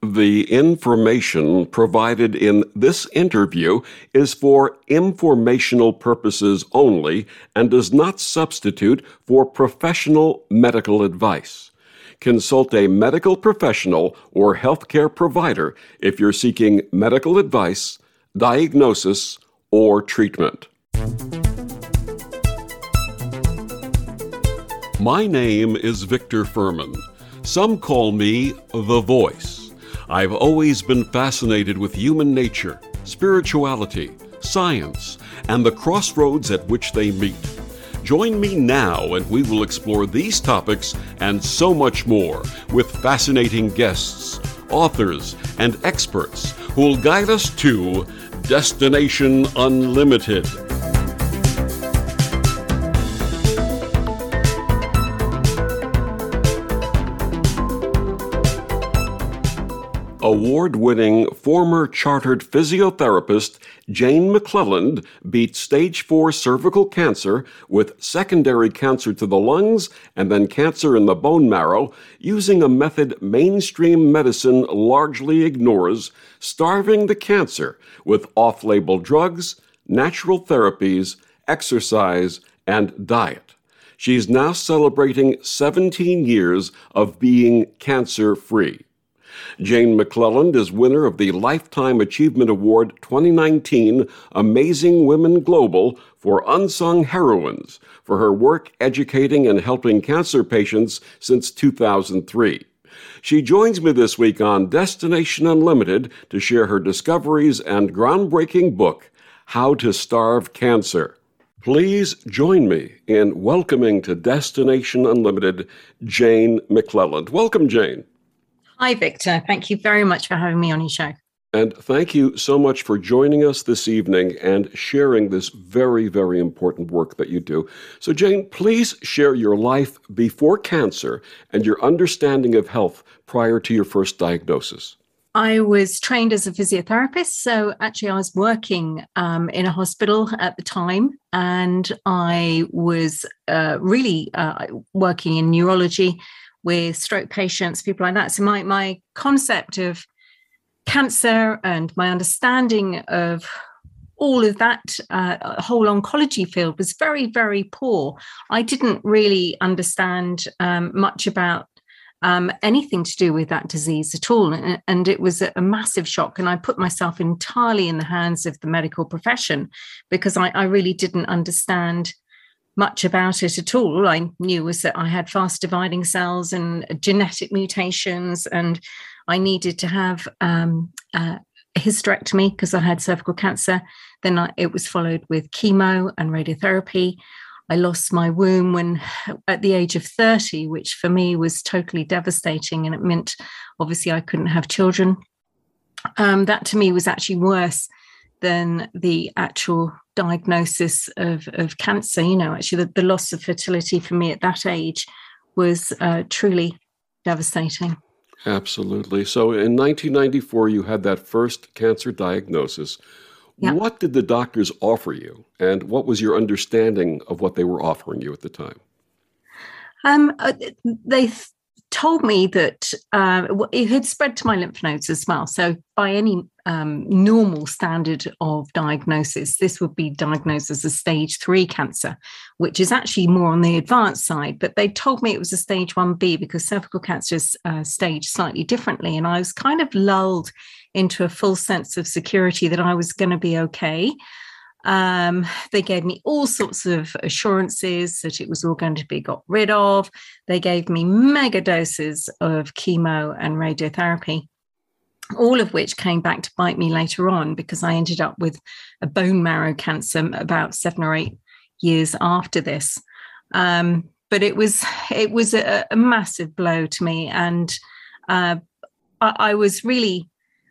The information provided in this interview is for informational purposes only and does not substitute for professional medical advice. Consult a medical professional or healthcare provider if you're seeking medical advice, diagnosis, or treatment. My name is Victor Furman. Some call me The Voice. I've always been fascinated with human nature, spirituality, science, and the crossroads at which they meet. Join me now and we will explore these topics and so much more with fascinating guests, authors, and experts who will guide us to Destination Unlimited. Award-winning former chartered physiotherapist Jane McClelland beat stage 4 cervical cancer with secondary cancer to the lungs and then cancer in the bone marrow using a method mainstream medicine largely ignores, starving the cancer with off-label drugs, natural therapies, exercise, and diet. She's now celebrating 17 years of being cancer-free. Jane McClelland is winner of the Lifetime Achievement Award 2019 Amazing Women Global for Unsung Heroines for her work educating and helping cancer patients since 2003. She joins me this week on Destination Unlimited to share her discoveries and groundbreaking book, How to Starve Cancer. Please join me in welcoming to Destination Unlimited Jane McClelland. Welcome, Jane. Hi, Victor. Thank you very much for having me on your show. And thank you so much for joining us this evening and sharing this very, very important work that you do. So, Jane, please share your life before cancer and your understanding of health prior to your first diagnosis. I was trained as a physiotherapist, so actually I was working in a hospital at the time, and I was really working in neurology with stroke patients, people like that. So my concept of cancer and my understanding of all of that whole oncology field was very, very poor. I didn't really understand much about anything to do with that disease at all. And it was a massive shock. And I put myself entirely in the hands of the medical profession because I really didn't understand much about it at all. All I knew was that I had fast dividing cells and genetic mutations, and I needed to have a hysterectomy because I had cervical cancer. Then it was followed with chemo and radiotherapy. I lost my womb at the age of 30, which for me was totally devastating, and it meant obviously I couldn't have children. That to me was actually worse than the actual diagnosis of cancer. You know, actually the loss of fertility for me at that age was truly devastating. Absolutely. So in 1994, you had that first cancer diagnosis. Yep. What did the doctors offer you, and what was your understanding of what they were offering you at the time? They told me that it had spread to my lymph nodes as well. So by any normal standard of diagnosis, this would be diagnosed as a stage 3 cancer, which is actually more on the advanced side. But they told me it was a stage 1B because cervical cancer is staged slightly differently. And I was kind of lulled into a full sense of security that I was going to be okay. They gave me all sorts of assurances that it was all going to be got rid of. They gave me mega doses of chemo and radiotherapy, all of which came back to bite me later on because I ended up with a bone marrow cancer about 7 or 8 years after this. But it was a massive blow to me, and I was really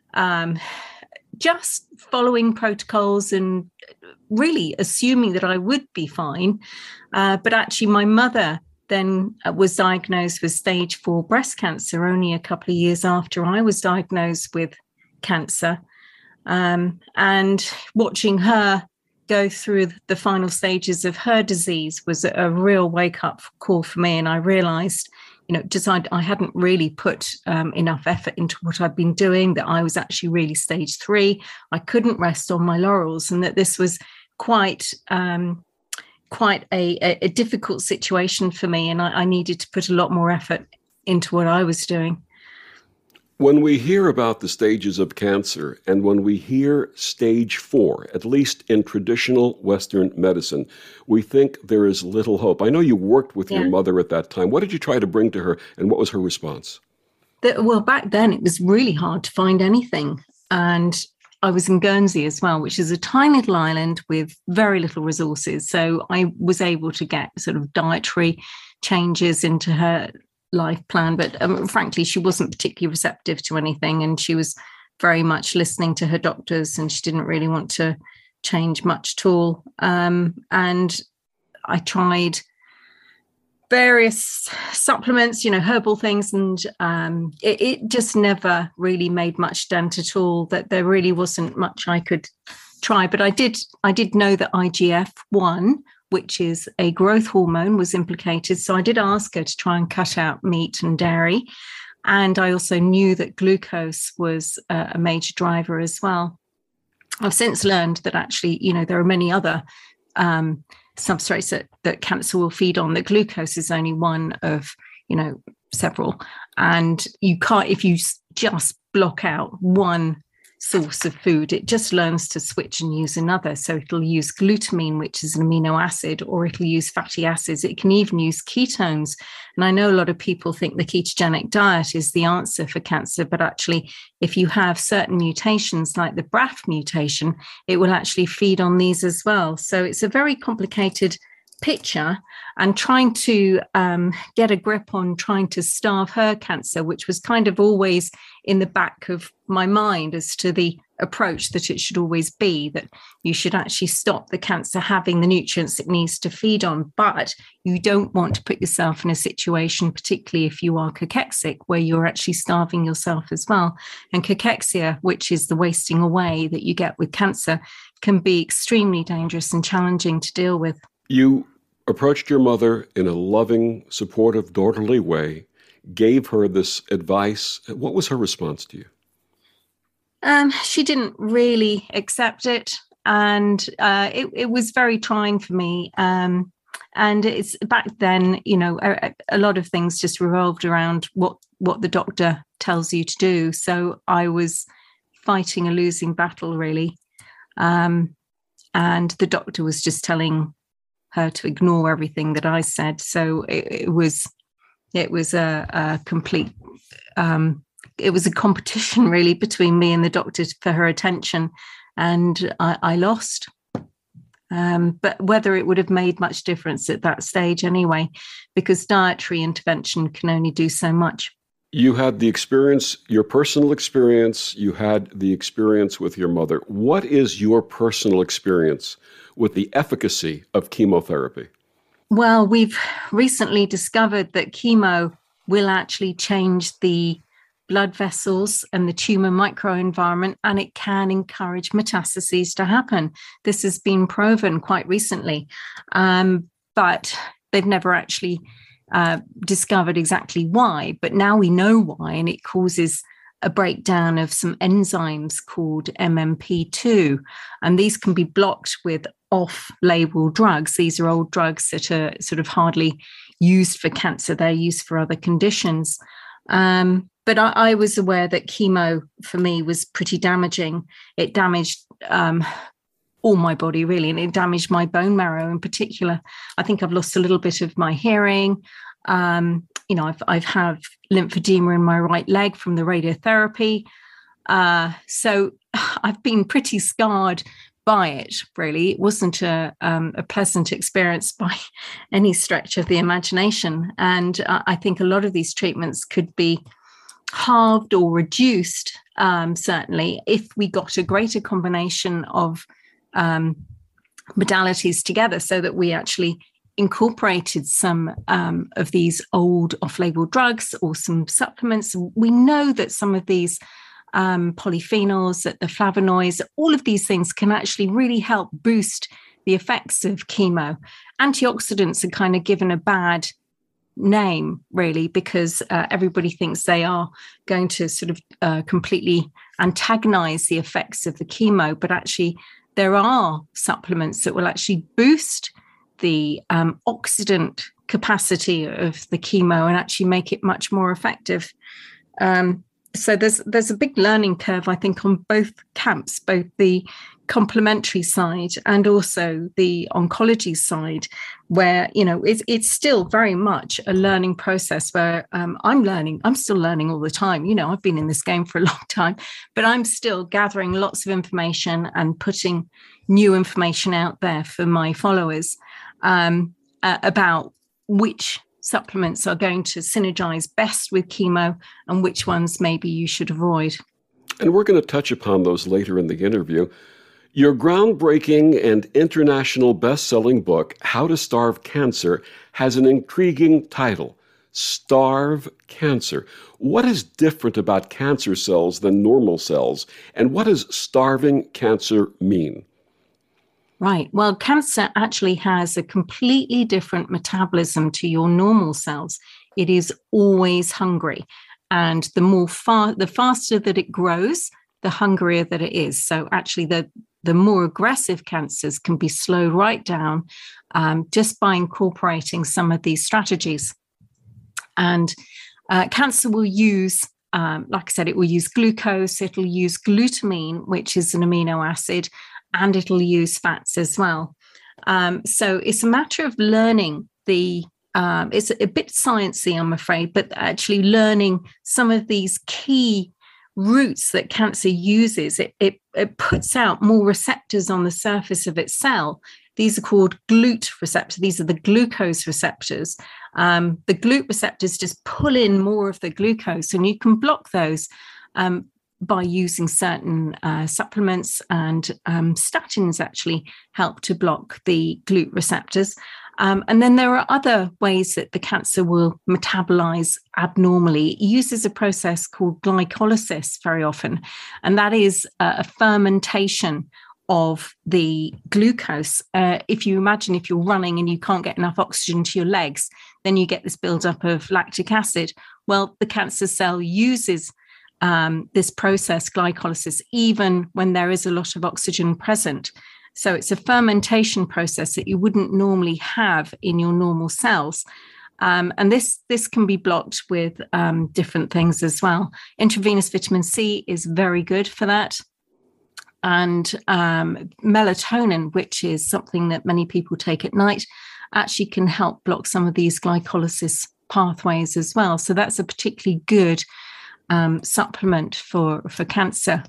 just following protocols and really assuming that I would be fine. But actually, my mother then was diagnosed with stage 4 breast cancer only a couple of years after I was diagnosed with cancer. And watching her go through the final stages of her disease was a real wake-up call for me. And I realized, decided I hadn't really put enough effort into what I'd been doing, that I was actually really stage 3. I couldn't rest on my laurels, and that this was quite a difficult situation for me, and I needed to put a lot more effort into what I was doing. When we hear about the stages of cancer, and when we hear stage 4, at least in traditional Western medicine, we think there is little hope. I know you worked with your mother at that time. What did you try to bring to her, and what was her response? Well, back then it was really hard to find anything. And I was in Guernsey as well, which is a tiny little island with very little resources. So I was able to get sort of dietary changes into her life plan, but frankly, she wasn't particularly receptive to anything, and she was very much listening to her doctors, and she didn't really want to change much at all. And I tried various supplements, herbal things, and it just never really made much dent at all. That there really wasn't much I could try, but I did know that IGF-1, which is a growth hormone, was implicated. So I did ask her to try and cut out meat and dairy. And I also knew that glucose was a major driver as well. I've since learned that actually, there are many other substrates that cancer will feed on. That glucose is only one of, several. And you can't, if you just block out one source of food, it just learns to switch and use another. So it'll use glutamine, which is an amino acid, or it'll use fatty acids. It can even use ketones. And I know a lot of people think the ketogenic diet is the answer for cancer, but actually, if you have certain mutations like the BRAF mutation, it will actually feed on these as well. So it's a very complicated picture, and trying to get a grip on trying to starve her cancer, which was kind of always in the back of my mind as to the approach that it should always be, that you should actually stop the cancer having the nutrients it needs to feed on. But you don't want to put yourself in a situation, particularly if you are cachexic, where you're actually starving yourself as well. And cachexia, which is the wasting away that you get with cancer, can be extremely dangerous and challenging to deal with. You approached your mother in a loving, supportive, daughterly way, gave her this advice. What was her response to you? She didn't really accept it, and it was very trying for me. And it's back then, a lot of things just revolved around what the doctor tells you to do. So I was fighting a losing battle, really. And the doctor was just telling her to ignore everything that I said. So it was a complete, it was a competition really between me and the doctor for her attention, and I lost. But whether it would have made much difference at that stage anyway, because dietary intervention can only do so much. You had the experience, your personal experience, you had the experience with your mother. What is your personal experience with the efficacy of chemotherapy? Well, we've recently discovered that chemo will actually change the blood vessels and the tumor microenvironment, and it can encourage metastases to happen. This has been proven quite recently, but they've never actually discovered exactly why. But now we know why, and it causes a breakdown of some enzymes called MMP2, and these can be blocked with off-label drugs. These are old drugs that are sort of hardly used for cancer. They're used for other conditions. But I was aware that chemo for me was pretty damaging. It damaged all my body, really, and it damaged my bone marrow in particular. I think I've lost a little bit of my hearing. I've had lymphedema in my right leg from the radiotherapy. So I've been pretty scarred by it, really. It wasn't a pleasant experience by any stretch of the imagination. And I think a lot of these treatments could be halved or reduced, certainly, if we got a greater combination of modalities together, so that we actually incorporated some of these old off-label drugs or some supplements. We know that some of these polyphenols, that the flavonoids, all of these things can actually really help boost the effects of chemo. Antioxidants are kind of given a bad name, really, because everybody thinks they are going to sort of completely antagonize the effects of the chemo, but actually there are supplements that will actually boost the oxidant capacity of the chemo and actually make it much more effective. So there's a big learning curve, I think, on both camps, both the complementary side and also the oncology side, where, you know, it's still very much a learning process where I'm still learning all the time. You know, I've been in this game for a long time, but I'm still gathering lots of information and putting new information out there for my followers about which supplements are going to synergize best with chemo and which ones maybe you should avoid. And we're going to touch upon those later in the interview. Your groundbreaking and international best-selling book, How to Starve Cancer, has an intriguing title, Starve Cancer. What is different about cancer cells than normal cells? And what does starving cancer mean? Right. Well, cancer actually has a completely different metabolism to your normal cells. It is always hungry. And the faster that it grows, the hungrier that it is. So actually, the more aggressive cancers can be slowed right down just by incorporating some of these strategies. And cancer will use, like I said, it will use glucose, it'll use glutamine, which is an amino acid, and it'll use fats as well. So it's a matter of learning it's a bit sciencey, I'm afraid, but actually learning some of these key routes that cancer uses. It puts out more receptors on the surface of its cell. These are called GLUT receptors. These are the glucose receptors. The GLUT receptors just pull in more of the glucose, and you can block those by using certain supplements, and statins actually help to block the GLUT receptors. And then there are other ways that the cancer will metabolize abnormally. It uses a process called glycolysis very often, and that is a fermentation of the glucose. If you imagine if you're running and you can't get enough oxygen to your legs, then you get this buildup of lactic acid. Well, the cancer cell uses this process, glycolysis, even when there is a lot of oxygen present. So it's a fermentation process that you wouldn't normally have in your normal cells. And this can be blocked with different things as well. Intravenous vitamin C is very good for that. And melatonin, which is something that many people take at night, actually can help block some of these glycolysis pathways as well. So that's a particularly good supplement for cancer.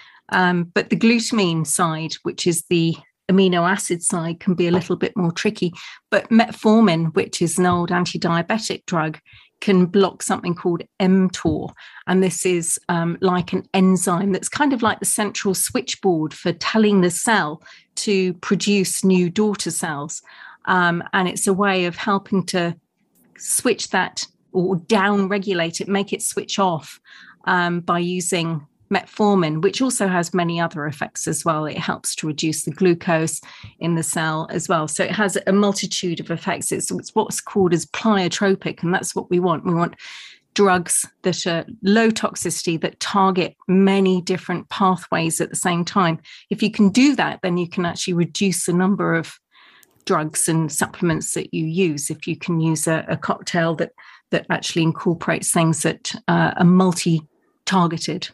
But the glutamine side, which is the amino acid side, can be a little bit more tricky. But metformin, which is an old anti-diabetic drug, can block something called mTOR. And this is like an enzyme that's kind of like the central switchboard for telling the cell to produce new daughter cells. And it's a way of helping to switch that or down-regulate it, make it switch off by using metformin, which also has many other effects as well. It helps to reduce the glucose in the cell as well. So it has a multitude of effects. It's what's called as pleiotropic, and that's what we want. We want drugs that are low toxicity, that target many different pathways at the same time. If you can do that, then you can actually reduce the number of drugs and supplements that you use. If you can use a cocktail that actually incorporates things that are multi-targeted.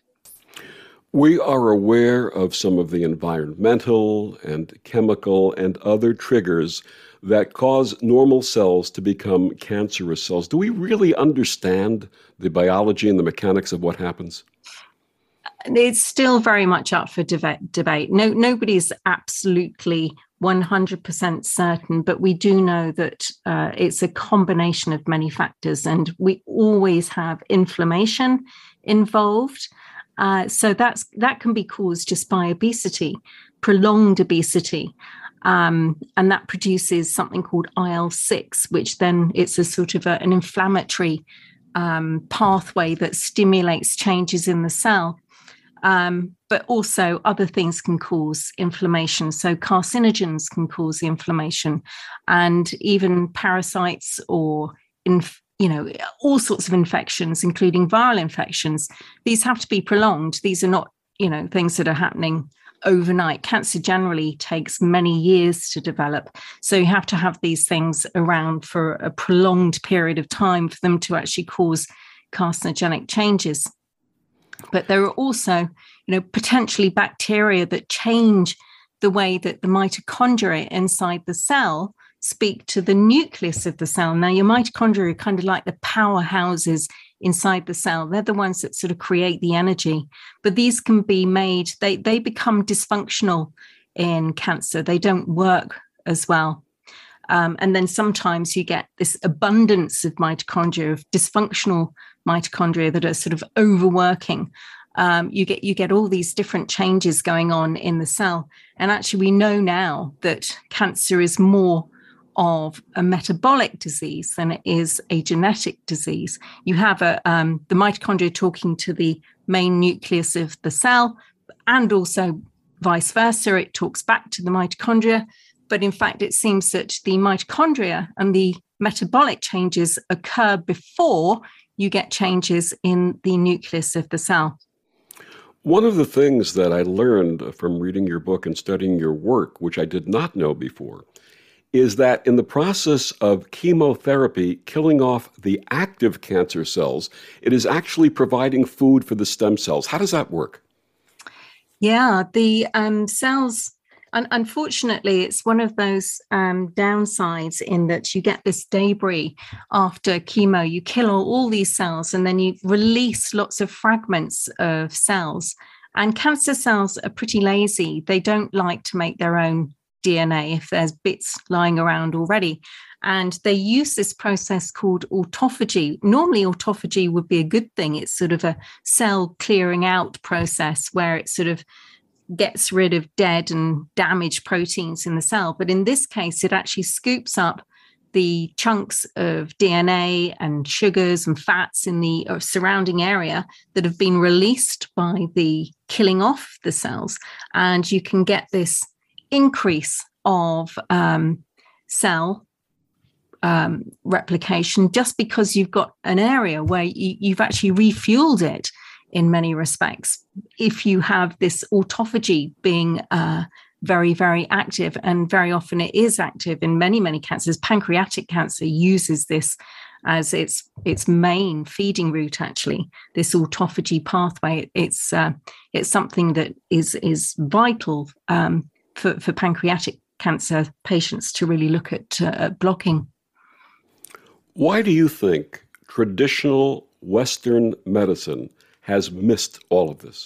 We are aware of some of the environmental and chemical and other triggers that cause normal cells to become cancerous cells. Do we really understand the biology and the mechanics of what happens? It's still very much up for debate. Nobody's absolutely 100% certain, but we do know that it's a combination of many factors, and we always have inflammation involved. So that can be caused just by obesity, prolonged obesity. And that produces something called IL-6, which then it's a sort of an inflammatory pathway that stimulates changes in the cell. But also other things can cause inflammation. So carcinogens can cause the inflammation, and even parasites or all sorts of infections, including viral infections. These have to be prolonged. These are not, things that are happening overnight. Cancer generally takes many years to develop. So you have to have these things around for a prolonged period of time for them to actually cause carcinogenic changes. But there are also, potentially bacteria that change the way that the mitochondria inside the cell speak to the nucleus of the cell. Now, your mitochondria are kind of like the powerhouses inside the cell. They're the ones that sort of create the energy. But these can be made, they become dysfunctional in cancer. They don't work as well. And then sometimes you get this abundance of mitochondria, of dysfunctional mitochondria that are sort of overworking. You get all these different changes going on in the cell. And actually, we know now that cancer is more of a metabolic disease than it is a genetic disease. You have the mitochondria talking to the main nucleus of the cell, and also vice versa. It talks back to the mitochondria. But in fact, it seems that the mitochondria and the metabolic changes occur before you get changes in the nucleus of the cell. One of the things that I learned from reading your book and studying your work, which I did not know before, is that in the process of chemotherapy killing off the active cancer cells, it is actually providing food for the stem cells. How does that work? Yeah, the cells, unfortunately, it's one of those downsides in that you get this debris after chemo. You kill all these cells and then you release lots of fragments of cells. And cancer cells are pretty lazy. They don't like to make their own DNA if there's bits lying around already. And they use this process called autophagy. Normally, autophagy would be a good thing. It's sort of a cell clearing out process where it sort of gets rid of dead and damaged proteins in the cell. But in this case, it actually scoops up the chunks of DNA and sugars and fats in the surrounding area that have been released by the killing off the cells. And you can get this increase of cell replication just because you've got an area where you've actually refueled it in many respects. If you have this autophagy being very, very active, and very often it is active in many, many cancers. Pancreatic cancer uses this as its main feeding route, actually, this autophagy pathway. It's something that is vital for pancreatic cancer patients to really look at blocking. Why do you think traditional Western medicine has missed all of this?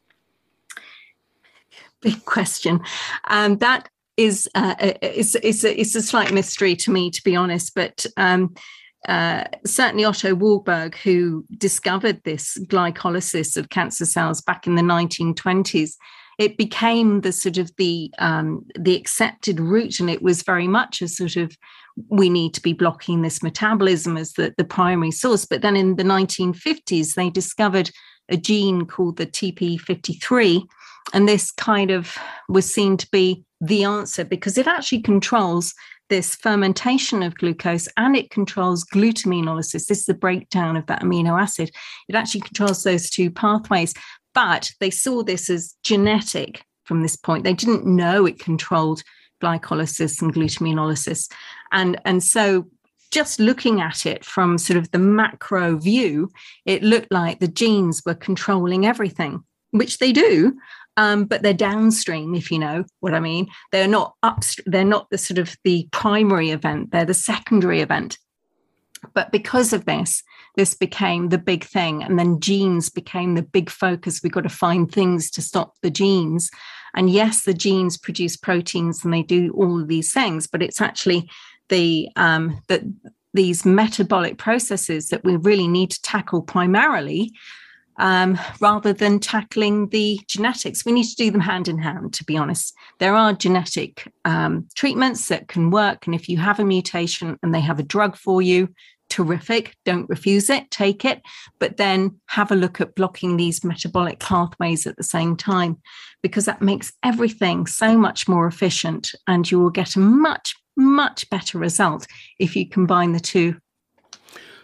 Big question. That is it's a slight mystery to me, to be honest. But certainly Otto Warburg, who discovered this glycolysis of cancer cells back in the 1920s, it became the sort of the accepted route, and it was very much a sort of, we need to be blocking this metabolism as the primary source. But then in the 1950s, they discovered a gene called the TP53, and this kind of was seen to be the answer because it actually controls this fermentation of glucose and it controls glutaminolysis. This is the breakdown of that amino acid. It actually controls those two pathways. But they saw this as genetic from this point. They didn't know it controlled glycolysis and glutaminolysis. And so just looking at it from sort of the macro view, it looked like the genes were controlling everything, which they do, but they're downstream, if you know what I mean. They're not upstream. They're not the sort of the primary event. They're the secondary event. But because of this became the big thing. And then genes became the big focus. We've got to find things to stop the genes. And yes, the genes produce proteins and they do all of these things, but it's actually these metabolic processes that we really need to tackle primarily, rather than tackling the genetics. We need to do them hand in hand, to be honest. There are genetic treatments that can work. And if you have a mutation and they have a drug for you, terrific, don't refuse it, take it, but then have a look at blocking these metabolic pathways at the same time, because that makes everything so much more efficient and you will get a much, much better result if you combine the two.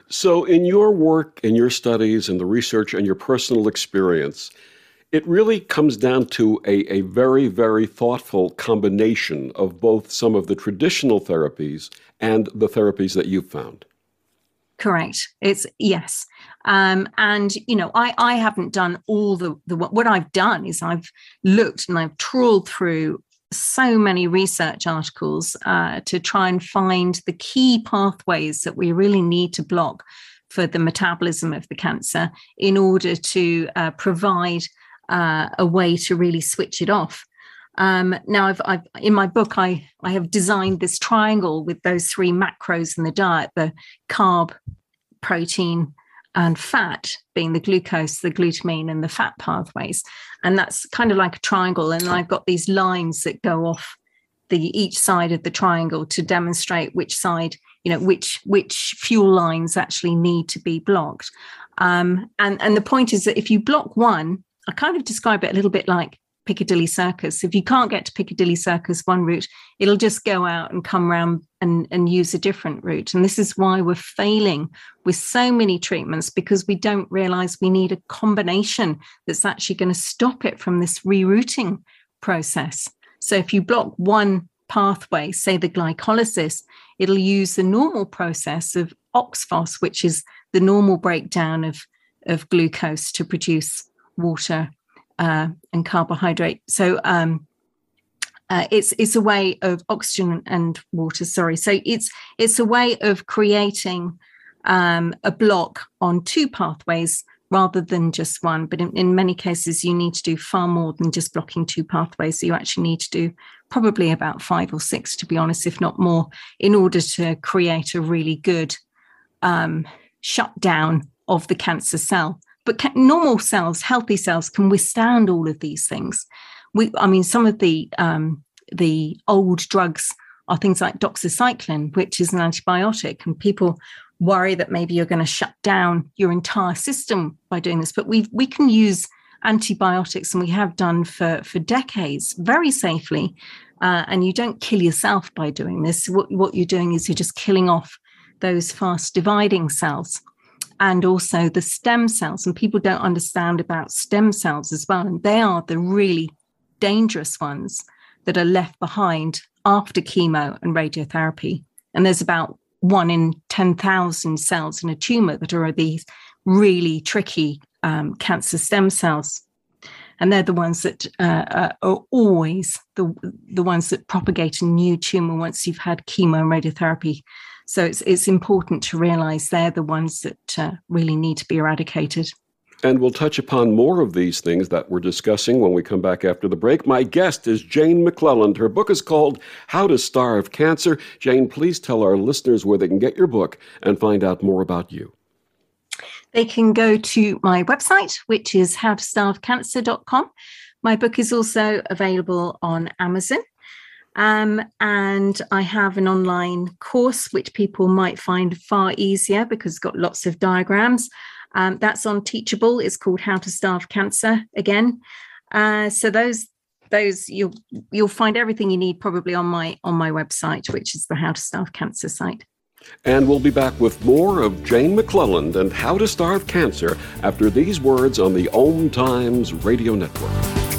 So in your work, in your studies, in the research, and your personal experience, it really comes down to a very, very thoughtful combination of both some of the traditional therapies and the therapies that you've found. Correct. It's yes. And, you know, I haven't done all the what I've done is I've looked and I've trawled through so many research articles to try and find the key pathways that we really need to block for the metabolism of the cancer in order to provide a way to really switch it off. Now, I've in my book, I have designed this triangle with those three macros in the diet: the carb, protein, and fat, being the glucose, the glutamine, and the fat pathways. And that's kind of like a triangle. And I've got these lines that go off each side of the triangle to demonstrate which side, you know, which fuel lines actually need to be blocked. And the point is that if you block one, I kind of describe it a little bit like Piccadilly Circus. If you can't get to Piccadilly Circus one route, it'll just go out and come around and use a different route. And this is why we're failing with so many treatments, because we don't realize we need a combination that's actually going to stop it from this rerouting process. So if you block one pathway, say the glycolysis, it'll use the normal process of OXPHOS, which is the normal breakdown of glucose to produce water and carbohydrate. So it's a way of oxygen and water. Sorry. So it's a way of creating a block on two pathways rather than just one. But in many cases, you need to do far more than just blocking two pathways. So you actually need to do probably about 5 or 6, to be honest, if not more, in order to create a really good shutdown of the cancer cell. But normal cells, healthy cells, can withstand all of these things. Some of the old drugs are things like doxycycline, which is an antibiotic, and people worry that maybe you're going to shut down your entire system by doing this. But we can use antibiotics, and we have done for decades, very safely. And you don't kill yourself by doing this. What you're doing is you're just killing off those fast dividing cells. And also the stem cells. And people don't understand about stem cells as well. And they are the really dangerous ones that are left behind after chemo and radiotherapy. And there's about 1 in 10,000 cells in a tumor that are these really tricky cancer stem cells. And they're the ones that are always the ones that propagate a new tumor once you've had chemo and radiotherapy. So it's important to realize they're the ones that really need to be eradicated. And we'll touch upon more of these things that we're discussing when we come back after the break. My guest is Jane McClelland. Her book is called How to Starve Cancer. Jane, please tell our listeners where they can get your book and find out more about you. They can go to my website, which is howtostarvecancer.com. My book is also available on Amazon. And I have an online course, which people might find far easier because it's got lots of diagrams. That's on Teachable. It's called How to Starve Cancer again. So those you'll find everything you need probably on my website, which is the How to Starve Cancer site. And we'll be back with more of Jane McClelland and How to Starve Cancer after these words on the Om Times Radio Network.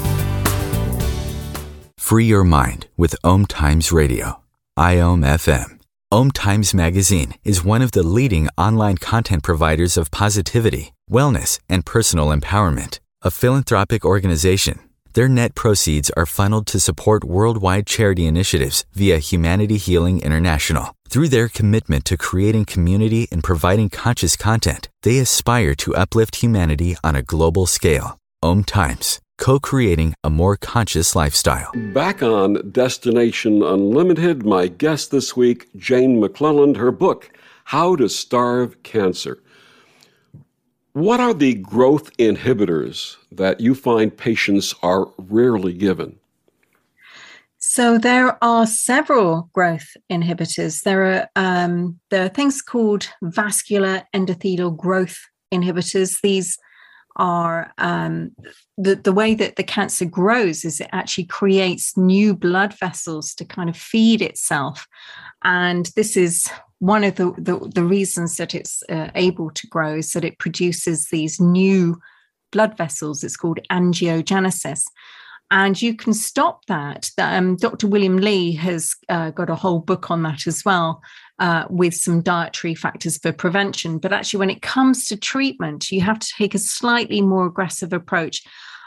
Free your mind with Om Times Radio. IOM FM. Om Times Magazine is one of the leading online content providers of positivity, wellness, and personal empowerment. A philanthropic organization, their net proceeds are funneled to support worldwide charity initiatives via Humanity Healing International. Through their commitment to creating community and providing conscious content, they aspire to uplift humanity on a global scale. Om Times. Co-creating a more conscious lifestyle. Back on Destination Unlimited, my guest this week, Jane McClelland, her book, How to Starve Cancer. What are the growth inhibitors that you find patients are rarely given? So there are several growth inhibitors. There are things called vascular endothelial growth inhibitors. These are the way that the cancer grows is it actually creates new blood vessels to kind of feed itself. And this is one of the reasons that it's able to grow is that it produces these new blood vessels. It's called angiogenesis. And you can stop that. Dr. William Lee has got a whole book on that as well, with some dietary factors for prevention. But actually, when it comes to treatment, you have to take a slightly more aggressive approach.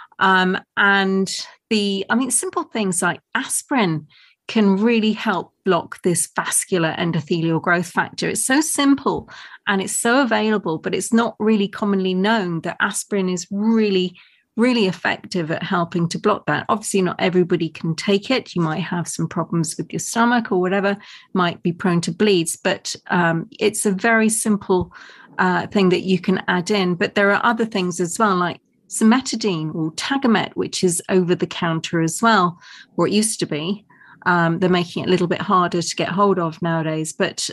Simple things like aspirin can really help block this vascular endothelial growth factor. It's so simple and it's so available, but it's not really commonly known that aspirin is really, really effective at helping to block that. Obviously, not everybody can take it. You might have some problems with your stomach or whatever, might be prone to bleeds, but it's a very simple thing that you can add in. But there are other things as well, like cimetidine or Tagamet, which is over the counter as well, or it used to be. They're making it a little bit harder to get hold of nowadays, but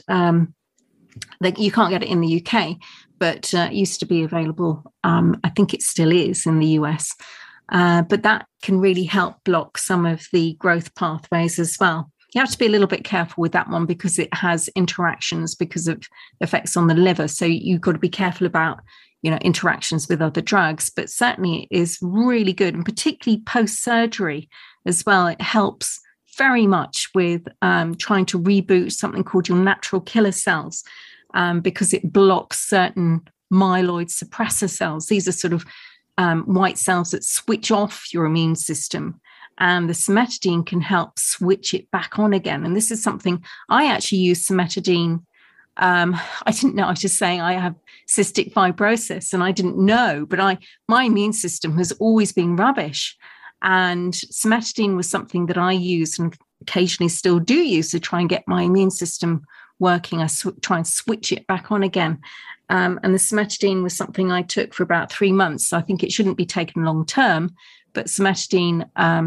you can't get it in the UK, but it used to be available. I think it still is in the US, but that can really help block some of the growth pathways as well. You have to be a little bit careful with that one because it has interactions because of effects on the liver. So you've got to be careful about, interactions with other drugs, but certainly it is really good, and particularly post-surgery as well. It helps very much with trying to reboot something called your natural killer cells, because it blocks certain myeloid suppressor cells. These are sort of white cells that switch off your immune system, and the cimetidine can help switch it back on again. And this is something I actually use cimetidine. I didn't know. I was just saying I have cystic fibrosis, and I didn't know, but my immune system has always been rubbish. And cimetidine was something that I used and occasionally still do use to try and get my immune system working. I try and switch it back on again. And the cimetidine was something I took for about 3 months. I think it shouldn't be taken long term, but cimetidine,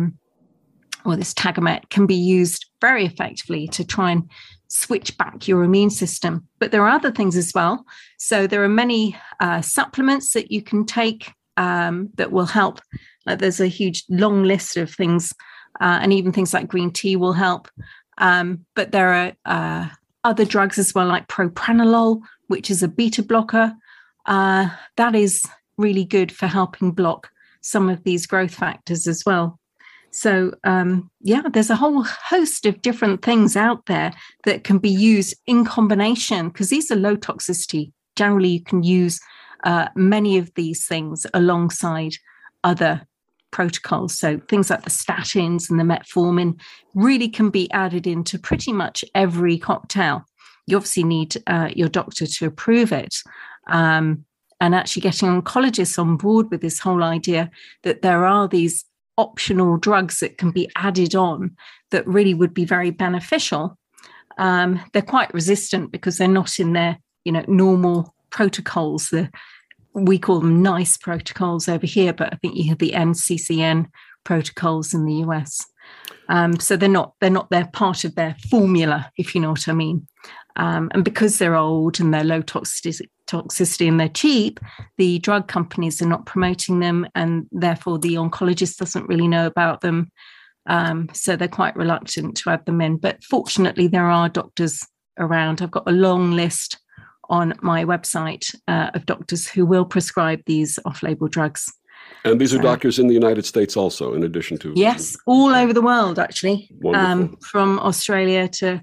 or this Tagamet, can be used very effectively to try and switch back your immune system. But there are other things as well. So there are many supplements that you can take that will help. There's a huge long list of things, and even things like green tea will help. But there are other drugs as well, like propranolol, which is a beta blocker. That is really good for helping block some of these growth factors as well. So, there's a whole host of different things out there that can be used in combination, because these are low toxicity. Generally, you can use many of these things alongside other protocols. So things like the statins and the metformin really can be added into pretty much every cocktail. You obviously need your doctor to approve it. And actually getting oncologists on board with this whole idea that there are these optional drugs that can be added on that really would be very beneficial. They're quite resistant because they're not in their, normal protocols. We call them NICE protocols over here, but I think you have the NCCN protocols in the US. So they're part of their formula, if you know what I mean. And because they're old and they're low toxicity and they're cheap, the drug companies are not promoting them, and therefore the oncologist doesn't really know about them. So they're quite reluctant to add them in. But fortunately, there are doctors around. I've got a long list on my website of doctors who will prescribe these off-label drugs. And these are doctors in the United States also, in addition to... Yes, all over the world, actually. Wonderful. From Australia to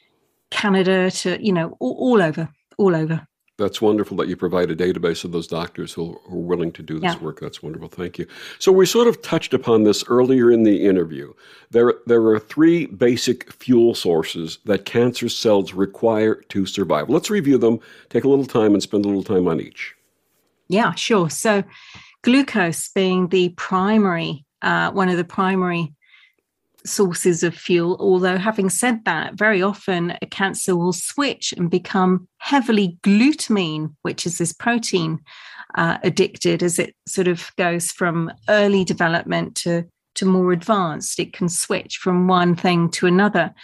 Canada to, all over. That's wonderful that you provide a database of those doctors who are willing to do this work. That's wonderful. Thank you. So we sort of touched upon this earlier in the interview. There are 3 basic fuel sources that cancer cells require to survive. Let's review them, take a little time, and spend a little time on each. Yeah, sure. So glucose being the primary, one of the primary sources of fuel, although having said that, very often a cancer will switch and become heavily glutamine, which is this protein, addicted as it sort of goes from early development to more advanced. It can switch from one thing to another.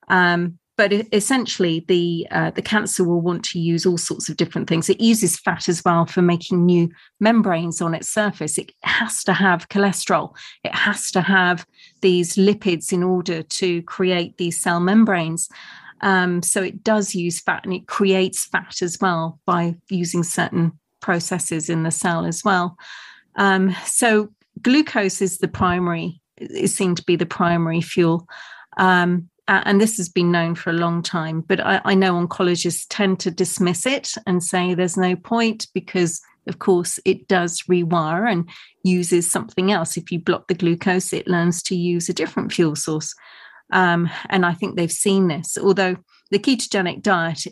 But essentially, the cancer will want to use all sorts of different things. It uses fat as well for making new membranes on its surface. It has to have cholesterol. It has to have these lipids in order to create these cell membranes. So it does use fat, and it creates fat as well by using certain processes in the cell as well. So glucose is seen to be the primary fuel. And this has been known for a long time, but I know oncologists tend to dismiss it and say there's no point because, of course, it does rewire and uses something else. If you block the glucose, it learns to use a different fuel source. And I think they've seen this, although the ketogenic diet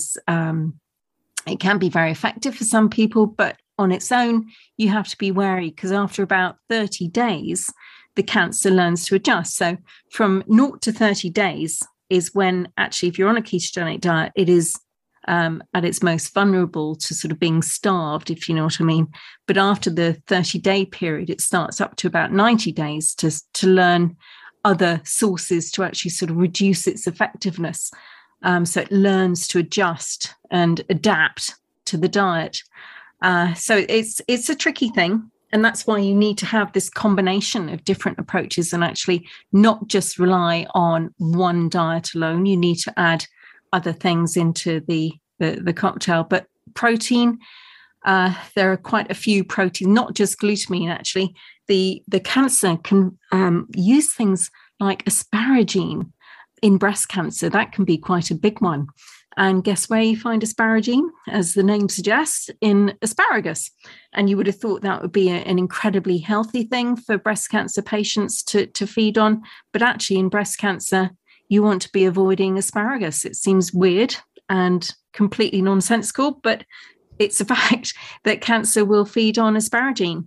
it can be very effective for some people, but on its own, you have to be wary because after about 30 days, the cancer learns to adjust. So from 0 to 30 days is when actually, if you're on a ketogenic diet, it is at its most vulnerable to sort of being starved, if you know what I mean. But after the 30-day period, it starts up to about 90 days to learn other sources to actually sort of reduce its effectiveness. So it learns to adjust and adapt to the diet. So it's a tricky thing. And that's why you need to have this combination of different approaches and actually not just rely on one diet alone. You need to add other things into the cocktail. But protein, there are quite a few proteins, not just glutamine, actually. The cancer can use things like asparagine in breast cancer. That can be quite a big one. And guess where you find asparagine? As the name suggests, in asparagus. And you would have thought that would be an incredibly healthy thing for breast cancer patients to feed on. But actually, in breast cancer, you want to be avoiding asparagus. It seems weird and completely nonsensical, but it's a fact that cancer will feed on asparagine.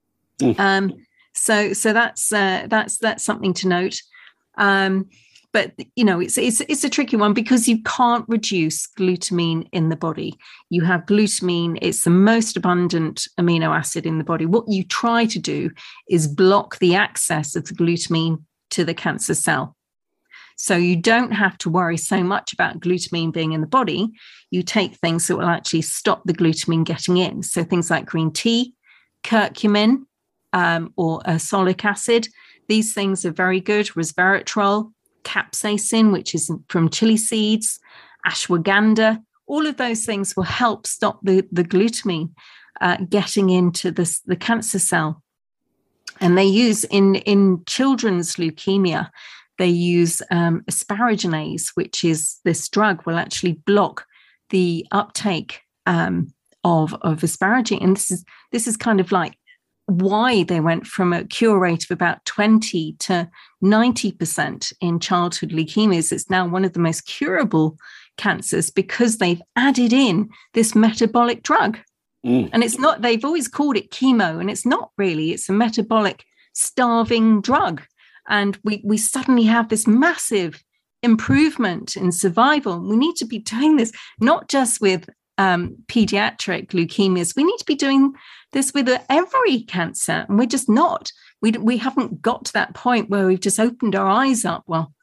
So that's something to note. But, you know, it's a tricky one because you can't reduce glutamine in the body. You have glutamine. It's the most abundant amino acid in the body. What you try to do is block the access of the glutamine to the cancer cell. So you don't have to worry so much about glutamine being in the body. You take things that will actually stop the glutamine getting in. So things like green tea, curcumin, or oxalic acid. These things are very good. Resveratrol, capsaicin, which is from chili seeds, ashwagandha, all of those things will help stop the glutamine getting into the cancer cell. And they use in children's leukemia, they use asparaginase, which is this drug will actually block the uptake of asparagine. And this is kind of like why they went from a cure rate of about 20 to 90% in childhood leukemias. It's now one of the most curable cancers because they've added in this metabolic drug. And it's not, they've always called it chemo, and it's not really, it's a metabolic starving drug. And we suddenly have this massive improvement in survival. We need to be doing this, not just with pediatric leukemias. We need to be doing this with every cancer, and we're just not. We haven't got to that point where we've just opened our eyes up. Well,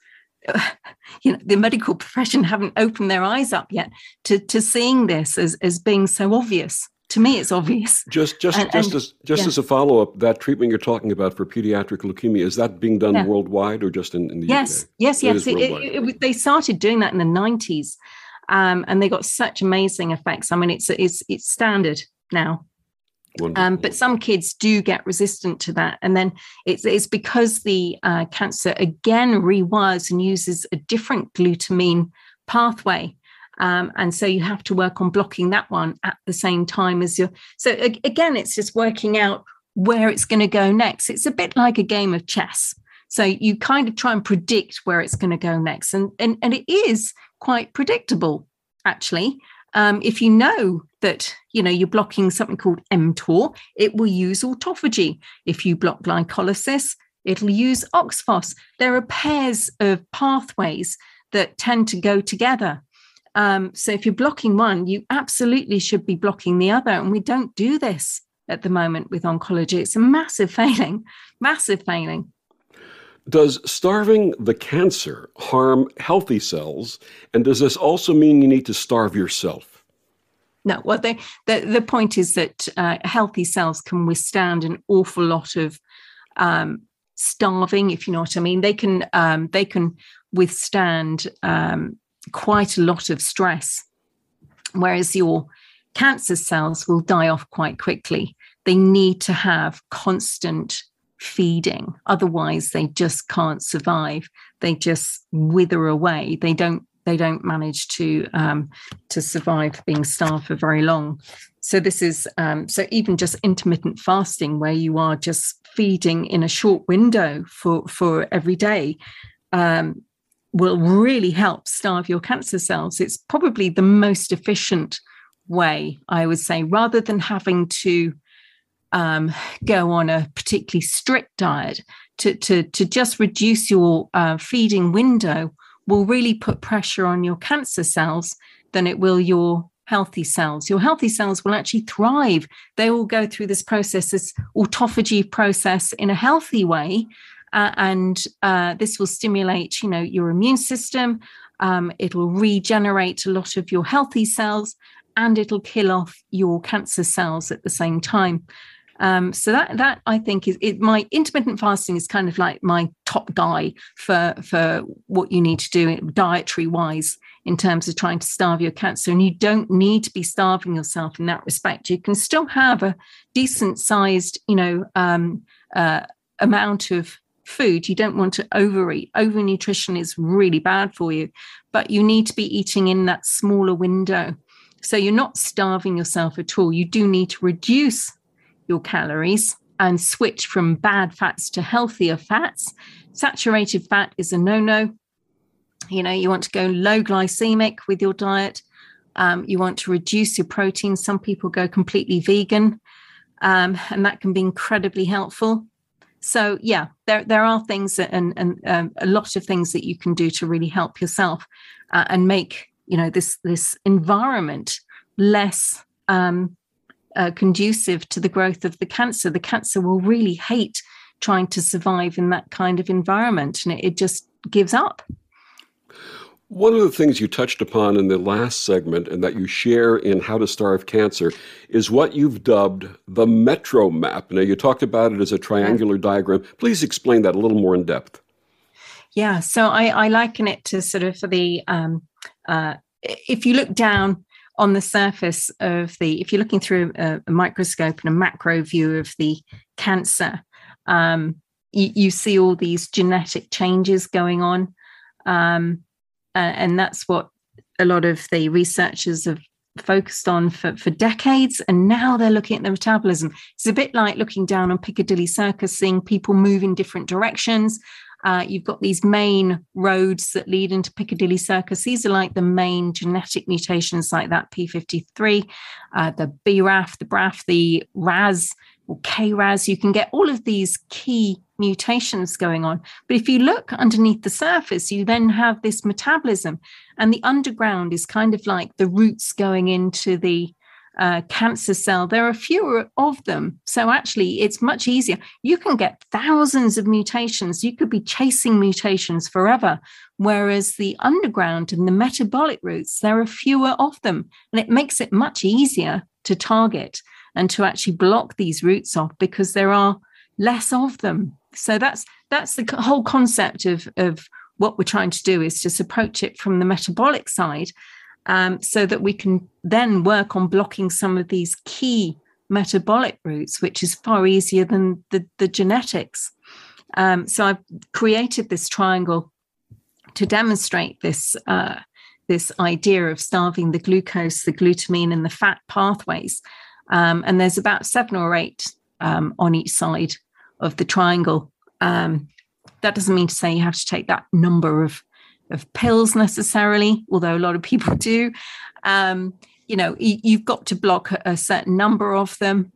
you know, the medical profession haven't opened their eyes up yet to seeing this as being so obvious. To me, it's obvious. Just as a follow-up, that treatment you're talking about for pediatric leukemia, is that being done worldwide or just in the UK? Yes. They started doing that in the 90s. And they got such amazing effects. I mean, it's standard now. But some kids do get resistant to that. And then it's because the cancer again rewires and uses a different glutamine pathway. And so you have to work on blocking that one at the same time as so again, it's just working out where it's going to go next. It's a bit like a game of chess. So you kind of try and predict where it's going to go next. And it is quite predictable, actually. If you know that, you know, you're blocking something called mTOR, it will use autophagy. If you block glycolysis, it'll use OXPHOS. There are pairs of pathways that tend to go together. So if you're blocking one, you absolutely should be blocking the other. And we don't do this at the moment with oncology. It's a massive failing. Does starving the cancer harm healthy cells? And does this also mean you need to starve yourself? No, well, the point is that healthy cells can withstand an awful lot of starving, if you know what I mean. They can withstand quite a lot of stress, whereas your cancer cells will die off quite quickly. They need to have constant feeding. Otherwise, they just can't survive. They just wither away. They don't manage to survive being starved for very long. So this is so even just intermittent fasting, where you are just feeding in a short window for every day, will really help starve your cancer cells. It's probably the most efficient way, I would say, rather than having to go on a particularly strict diet. To just reduce your feeding window will really put pressure on your cancer cells than it will your healthy cells. Your healthy cells will actually thrive. They will go through this process, this autophagy process, in a healthy way. And this will stimulate, your immune system. It'll regenerate a lot of your healthy cells, and it'll kill off your cancer cells at the same time. So that I think is my intermittent fasting is kind of like my top guy for what you need to do dietary wise in terms of trying to starve your cancer. And you don't need to be starving yourself in that respect. You can still have a decent sized, amount of food. You don't want to overeat. Overnutrition is really bad for you, but you need to be eating in that smaller window. So you're not starving yourself at all. You do need to reduce your calories and switch from bad fats to healthier fats. Saturated fat is a no-no. You want to go low glycemic with your diet. You want to reduce your protein. Some people go completely vegan, and that can be incredibly helpful. So yeah, there are things and a lot of things that you can do to really help yourself and make this environment less conducive to the growth of the cancer. The cancer will really hate trying to survive in that kind of environment, and it just gives up. One of the things you touched upon in the last segment and that you share in How to Starve Cancer is what you've dubbed the Metro Map. Now, you talked about it as a triangular diagram. Please explain that a little more in depth. Yeah, so I liken it to sort of the, if you look down on the surface of if you're looking through a microscope and a macro view of the cancer, you see all these genetic changes going on. And that's what a lot of the researchers have focused on for decades. And now they're looking at the metabolism. It's a bit like looking down on Piccadilly Circus, seeing people move in different directions. You've got these main roads that lead into Piccadilly Circus. These are like the main genetic mutations like that P53, the BRAF, the BRAF, the RAS or KRAS. You can get all of these key mutations going on. But if you look underneath the surface, you then have this metabolism, and the underground is kind of like the roots going into the cancer cell. There are fewer of them. So actually, it's much easier. You can get thousands of mutations. You could be chasing mutations forever. Whereas the underground and the metabolic roots, there are fewer of them. And it makes it much easier to target and to actually block these roots off because there are less of them. So that's the whole concept of what we're trying to do, is just approach it from the metabolic side, so that we can then work on blocking some of these key metabolic routes, which is far easier than the genetics. So I've created this triangle to demonstrate this idea of starving the glucose, the glutamine, and the fat pathways. And there's about 7 or 8 on each side of the triangle. That doesn't mean to say you have to take that number of pills necessarily, although a lot of people do. You've got to block a certain number of them.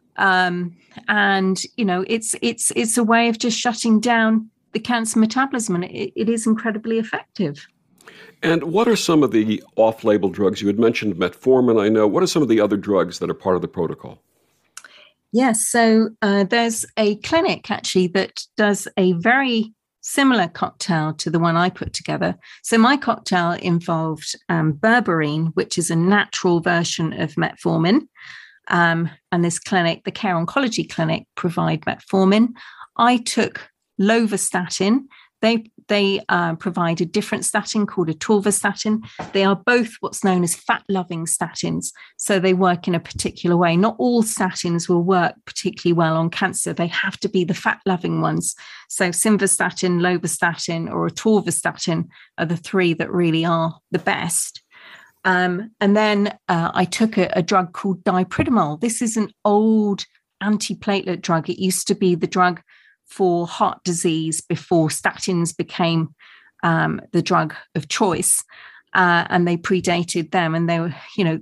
And it's a way of just shutting down the cancer metabolism, and it is incredibly effective. And what are some of the off-label drugs? You had mentioned metformin, I know. What are some of the other drugs that are part of the protocol? Yes, so there's a clinic actually that does a very similar cocktail to the one I put together. So my cocktail involved berberine, which is a natural version of metformin. And this clinic, the Care Oncology Clinic, provide metformin. I took lovastatin. They they provide a different statin called atorvastatin. They are both what's known as fat-loving statins. So they work in a particular way. Not all statins will work particularly well on cancer. They have to be the fat-loving ones. So simvastatin, lovastatin, or atorvastatin are the three that really are the best. And then I took a drug called dipridamole. This is an old antiplatelet drug. It used to be the drug for heart disease before statins became the drug of choice, and they predated them. And they were,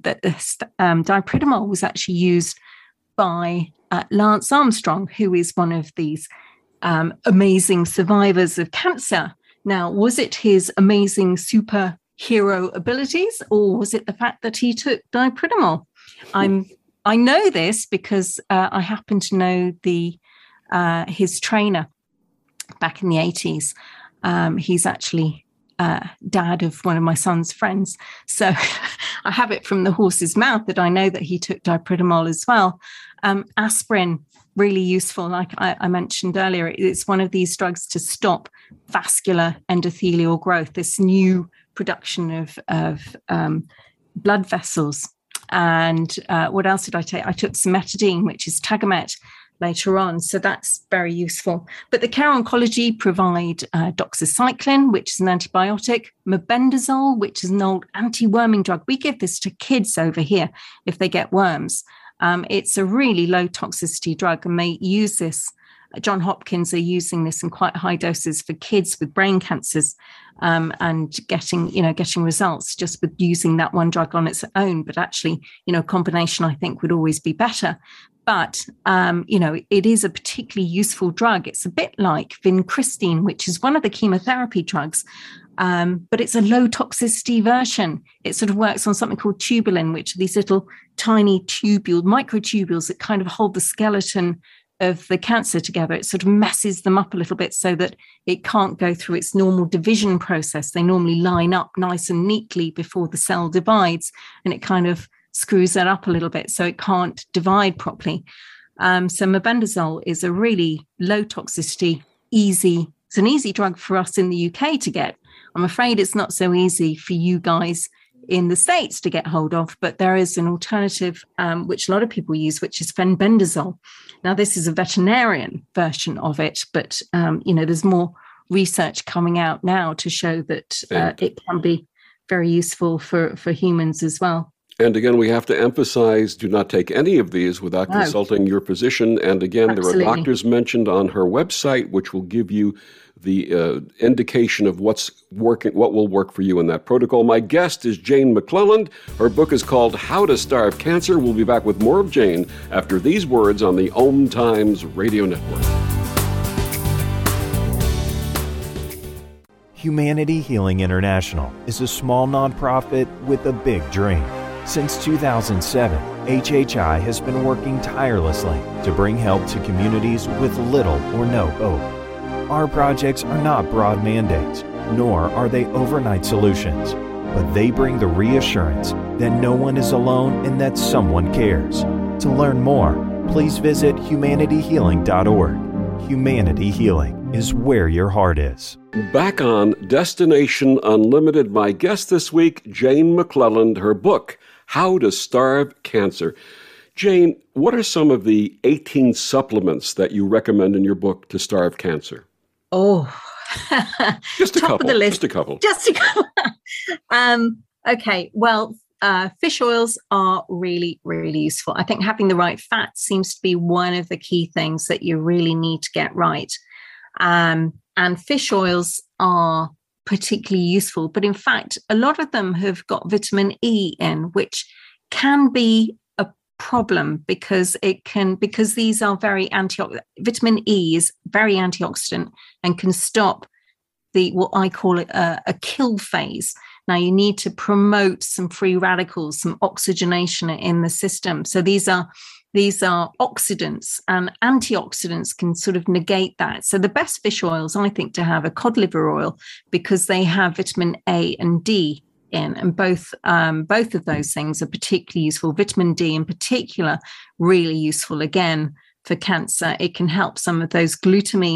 dipridamole was actually used by Lance Armstrong, who is one of these amazing survivors of cancer. Now, was it his amazing superhero abilities, or was it the fact that he took dipridamole? I know this because I happen to know his trainer back in the 80s. He's actually dad of one of my son's friends. So I have it from the horse's mouth that I know that he took dipridamole as well. Aspirin, really useful. Like I mentioned earlier, it's one of these drugs to stop vascular endothelial growth, this new production of blood vessels. And what else did I take? I took cimetidine, which is Tagamet, later on. So that's very useful. But the Care Oncology provide doxycycline, which is an antibiotic, mebendazole, which is an old anti-worming drug. We give this to kids over here if they get worms. It's a really low toxicity drug, and they use this. John Hopkins are using this in quite high doses for kids with brain cancers, and getting results just with using that one drug on its own. But actually, a combination I think would always be better. But, it is a particularly useful drug. It's a bit like vincristine, which is one of the chemotherapy drugs, but it's a low toxicity version. It sort of works on something called tubulin, which are these little tiny microtubules that kind of hold the skeleton of the cancer together. It sort of messes them up a little bit so that it can't go through its normal division process. They normally line up nice and neatly before the cell divides, and it kind of screws that up a little bit so it can't divide properly. So mebendazole is a really low toxicity, it's an easy drug for us in the UK to get. I'm afraid it's not so easy for you guys in the States to get hold of, but there is an alternative, which a lot of people use, which is fenbendazole. Now, this is a veterinarian version of it, but, there's more research coming out now to show that it can be very useful for humans as well. And again, we have to emphasize, do not take any of these without consulting your physician. And again, Absolutely. There are doctors mentioned on her website, which will give you the indication of what's working, what will work for you in that protocol. My guest is Jane McClelland. Her book is called How to Starve Cancer. We'll be back with more of Jane after these words on the Om Times Radio Network. Humanity Healing International is a small nonprofit with a big dream. Since 2007, HHI has been working tirelessly to bring help to communities with little or no hope. Our projects are not broad mandates, nor are they overnight solutions, but they bring the reassurance that no one is alone and that someone cares. To learn more, please visit humanityhealing.org. Humanity Healing is where your heart is. Back on Destination Unlimited, my guest this week, Jane McClelland, her book, How to Starve Cancer. Jane, what are some of the 18 supplements that you recommend in your book to starve cancer? Oh, just a top couple. Of the list. Just a couple. Okay. Well, fish oils are really, really useful. I think having the right fat seems to be one of the key things that you really need to get right. And fish oils are particularly useful, but in fact, a lot of them have got vitamin E in, which can be a problem because these are very vitamin E is very antioxidant and can stop what I call it a kill phase. Now you need to promote some free radicals, some oxygenation in the system. So these are oxidants, and antioxidants can sort of negate that. So the best fish oils, I think, to have are cod liver oil because they have vitamin A and D in, and both of those things are particularly useful. Vitamin D in particular, really useful again for cancer. It can help some of those glutamine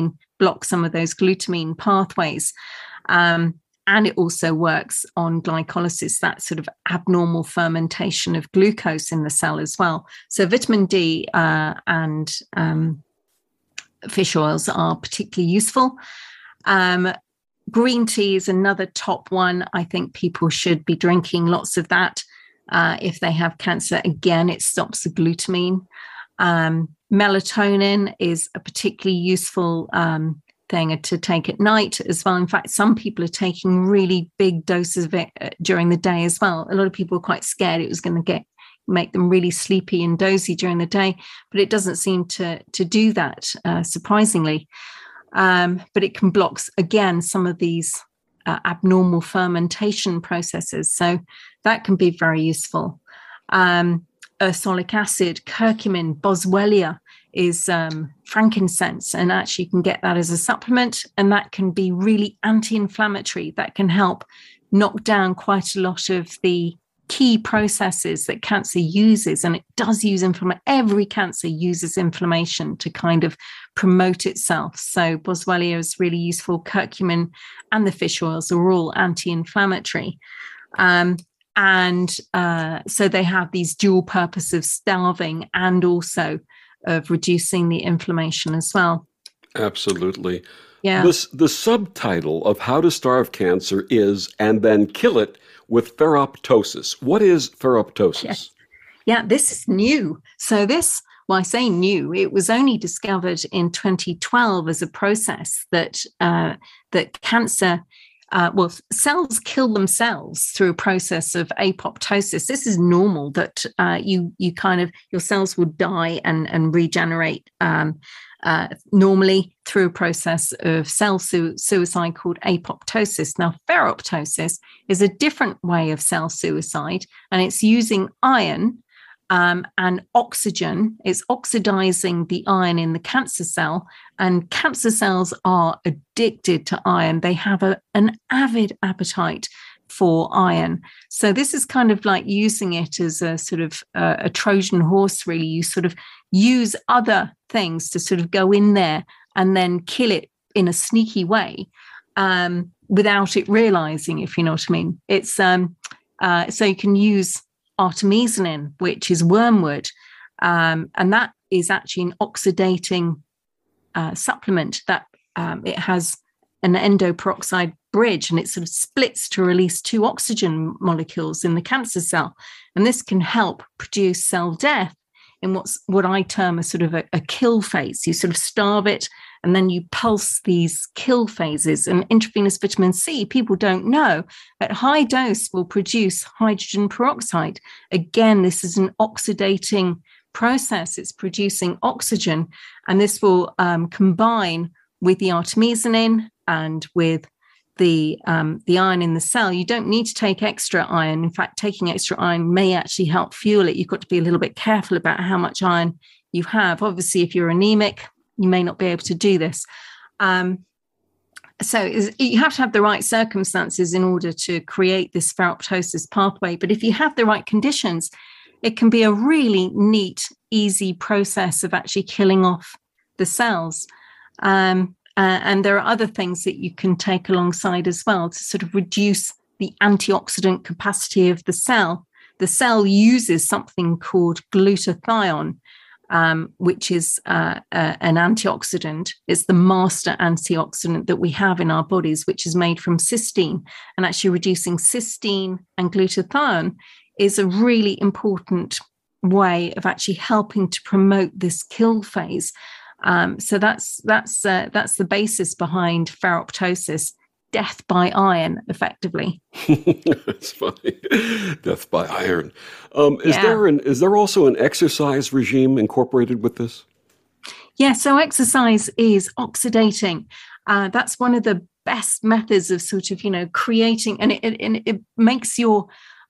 block some of those glutamine pathways. And it also works on glycolysis, that sort of abnormal fermentation of glucose in the cell as well. So vitamin D and fish oils are particularly useful. Green tea is another top one. I think people should be drinking lots of that if they have cancer. Again, it stops the glutamine. Melatonin is a particularly useful thing to take at night as well. In fact, some people are taking really big doses of it during the day as well. A lot of people were quite scared it was going to make them really sleepy and dozy during the day, but it doesn't seem to do that, surprisingly. But it can block, again, some of these abnormal fermentation processes. So that can be very useful. Ursolic acid, curcumin, boswellia is frankincense, and actually you can get that as a supplement, and that can be really anti-inflammatory. That can help knock down quite a lot of the key processes that cancer uses, and it does use inflammation. Every cancer uses inflammation to kind of promote itself. So boswellia is really useful. Curcumin and the fish oils are all anti-inflammatory. So they have these dual purpose of starving and also of reducing the inflammation as well. Absolutely. Yeah. The subtitle of How to Starve Cancer is "And Then Kill It with Ferroptosis." What is ferroptosis? Yes. Yeah, this is new. So I say new, it was only discovered in 2012 as a process that cancer, cells kill themselves through a process of apoptosis. This is normal, that your cells will die and regenerate normally through a process of cell suicide called apoptosis. Now, ferroptosis is a different way of cell suicide, and it's using iron and oxygen. It's oxidizing the iron in the cancer cell, and cancer cells are addicted to iron. They have an avid appetite for iron. So this is kind of like using it as a sort of a Trojan horse, really. You sort of use other things to sort of go in there and then kill it in a sneaky way without it realizing, if you know what I mean. It's so you can use artemisinin, which is wormwood, and that is actually an oxidating supplement that it has an endoperoxide bridge, and it sort of splits to release 2 oxygen molecules in the cancer cell. And this can help produce cell death in what I term a sort of a kill phase. You sort of starve it, and then you pulse these kill phases. And intravenous vitamin C, people don't know, at high dose will produce hydrogen peroxide. Again, this is an oxidating process. It's producing oxygen, and this will combine with the artemisinin and with the iron in the cell. You don't need to take extra iron. In fact, taking extra iron may actually help fuel it. You've got to be a little bit careful about how much iron you have. Obviously, if you're anemic, you may not be able to do this. So you have to have the right circumstances in order to create this ferroptosis pathway. But if you have the right conditions, it can be a really neat, easy process of actually killing off the cells. And there are other things that you can take alongside as well to sort of reduce the antioxidant capacity of the cell. The cell uses something called glutathione, which is an antioxidant. It's the master antioxidant that we have in our bodies, which is made from cysteine. And actually reducing cysteine and glutathione is a really important way of actually helping to promote this kill phase. So that's the basis behind ferroptosis, death by iron, effectively. That's funny. Death by iron. Is there also an exercise regime incorporated with this? Yeah, so exercise is oxidating. That's one of the best methods of sort of, creating, and it makes your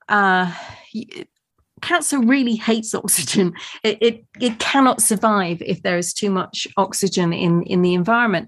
cancer really hates oxygen. It cannot survive if there is too much oxygen in the environment.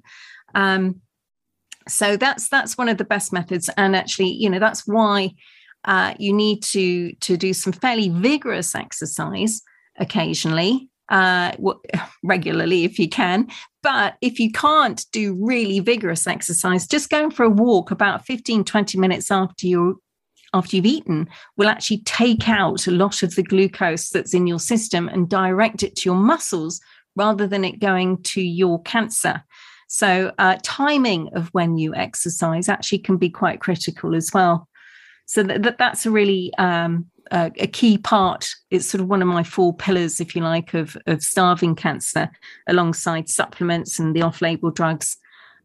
So that's one of the best methods. And actually, that's why you need to do some fairly vigorous exercise occasionally regularly if you can. But if you can't do really vigorous exercise, just going for a walk about 15, 20 minutes after you've eaten will actually take out a lot of the glucose that's in your system and direct it to your muscles rather than it going to your cancer. So timing of when you exercise actually can be quite critical as well. So that's a really a key part. It's sort of one of my 4 pillars, if you like, of starving cancer, alongside supplements and the off-label drugs,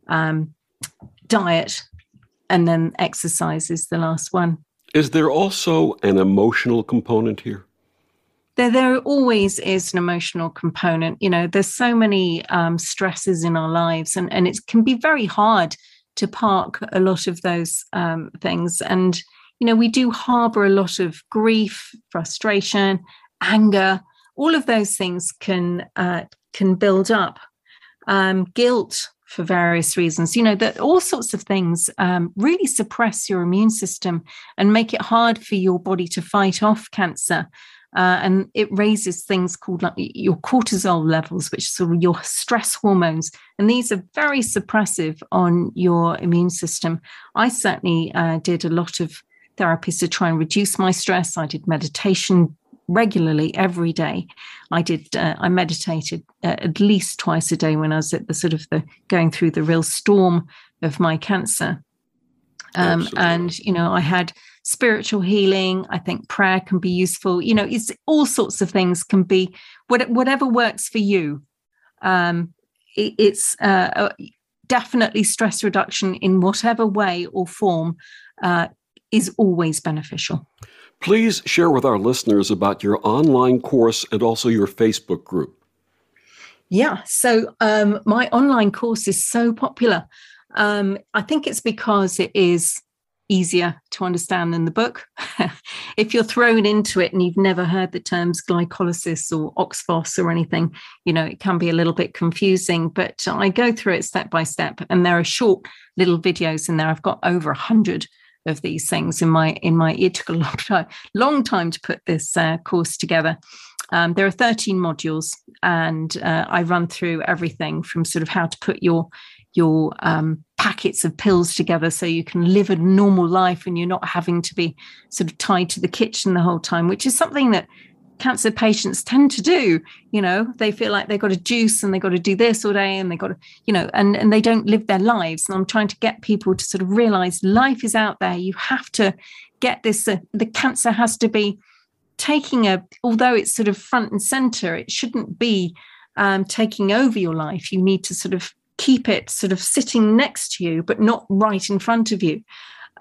diet, and then exercise is the last one. Is there also an emotional component here? There always is an emotional component. You know, there's so many stresses in our lives, and it can be very hard to park a lot of those things. And, you know, we do harbor a lot of grief, frustration, anger. All of those things can build up. Guilt for various reasons, you know, that all sorts of things really suppress your immune system and make it hard for your body to fight off cancer. And it raises things called like your cortisol levels, which are sort of your stress hormones. And these are very suppressive on your immune system. I certainly did a lot of therapies to try and reduce my stress. I did meditation regularly every day. I meditated at least twice a day when I was at the going through the real storm of my cancer. And, you know, I had spiritual healing. I think prayer can be useful. You know, it's all sorts of things can be whatever works for you. It's definitely stress reduction in whatever way or form is always beneficial. Please share with our listeners about your online course and also your Facebook group. Yeah, so my online course is so popular. I think it's because it is easier to understand than the book. If you're thrown into it and you've never heard the terms glycolysis or oxphos or anything, you know, it can be a little bit confusing, but I go through it step by step, and there are short little videos in there. I've got over 100 of these things in my it took a long time to put this course together. There are 13 modules, and I run through everything from sort of how to put your packets of pills together so you can live a normal life and you're not having to be sort of tied to the kitchen the whole time, which is something that cancer patients tend to do. You know, they feel like they've got to juice and they've got to do this all day and they've got to, you know, and they don't live their lives. And I'm trying to get people to sort of realize life is out there. You have to get this, the cancer has to be although it's sort of front and center, it shouldn't be taking over your life. You need to sort of keep it sort of sitting next to you, but not right in front of you.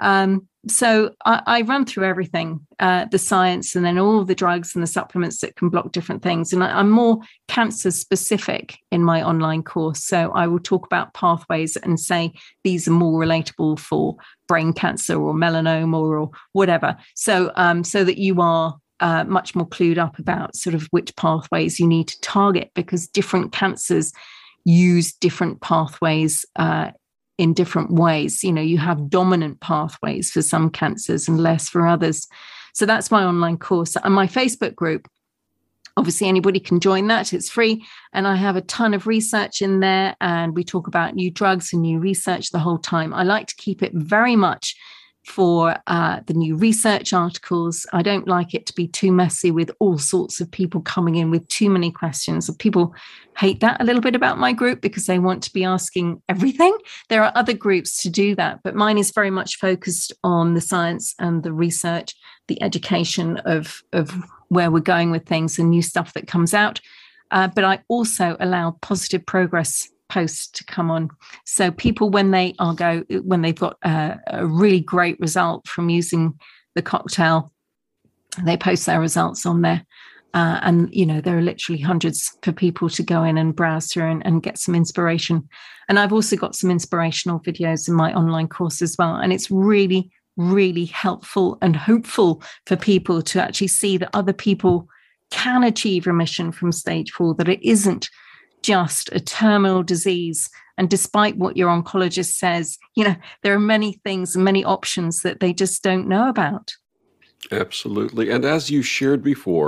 So I run through everything, the science, and then all the drugs and the supplements that can block different things. And I'm more cancer specific in my online course. So I will talk about pathways and say these are more relatable for brain cancer or melanoma or whatever. So that you are much more clued up about sort of which pathways you need to target, because different cancers use different pathways in different ways. You know, you have dominant pathways for some cancers and less for others. So that's my online course. And my Facebook group, obviously anybody can join that. It's free. And I have a ton of research in there, and we talk about new drugs and new research the whole time. I like to keep it very much for the new research articles. I don't like it to be too messy with all sorts of people coming in with too many questions. People hate that a little bit about my group because they want to be asking everything. There are other groups to do that, but mine is very much focused on the science and the research, the education of where we're going with things and new stuff that comes out. But I also allow positive progress posts to come on. So people, when they've got a really great result from using the cocktail, they post their results on there. And, you know, there are literally hundreds for people to go in and browse through and get some inspiration. And I've also got some inspirational videos in my online course as well. And it's really, really helpful and hopeful for people to actually see that other people can achieve remission from stage 4, that it isn't just a terminal disease. And despite what your oncologist says, you know, there are many things and many options that they just don't know about. Absolutely. And as you shared before,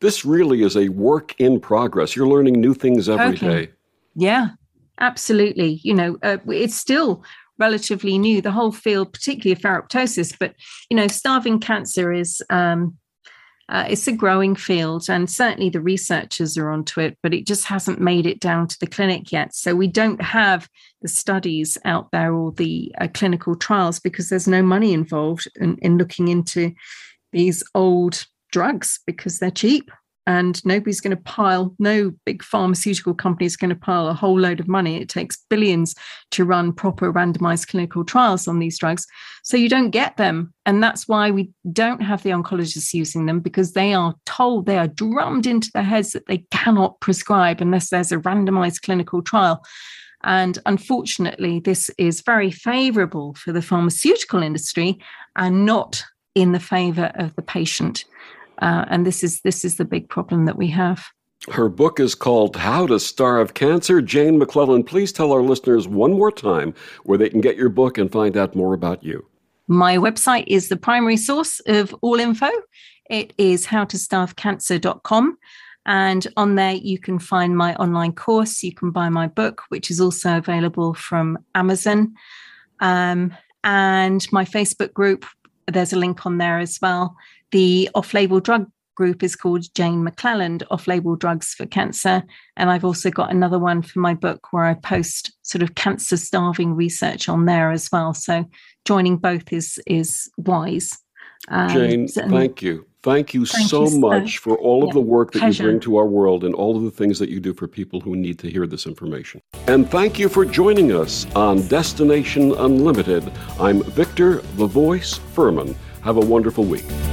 this really is a work in progress. You're learning new things every day. Yeah, absolutely. It's still relatively new, the whole field, particularly of ferroptosis, but, starving cancer is, it's a growing field, and certainly the researchers are onto it, but it just hasn't made it down to the clinic yet. So we don't have the studies out there or the clinical trials because there's no money involved in looking into these old drugs because they're cheap. And no big pharmaceutical company is going to pile a whole load of money. It takes billions to run proper randomized clinical trials on these drugs. So you don't get them. And that's why we don't have the oncologists using them, because they are drummed into their heads that they cannot prescribe unless there's a randomized clinical trial. And unfortunately, this is very favorable for the pharmaceutical industry and not in the favor of the patient. And this is the big problem that we have. Her book is called How to Starve Cancer. Jane McClelland, please tell our listeners one more time where they can get your book and find out more about you. My website is the primary source of all info. It is howtostarvecancer.com. And on there, you can find my online course. You can buy my book, which is also available from Amazon. And my Facebook group, there's a link on there as well. The off-label drug group is called Jane McClelland, Off-Label Drugs for Cancer. And I've also got another one for my book where I post sort of cancer starving research on there as well. So joining both is wise. Jane, thank you. Thank you so much for all of the work that you bring to our world and all of the things that you do for people who need to hear this information. And thank you for joining us on Destination Unlimited. I'm Victor, the Voice Furman. Have a wonderful week.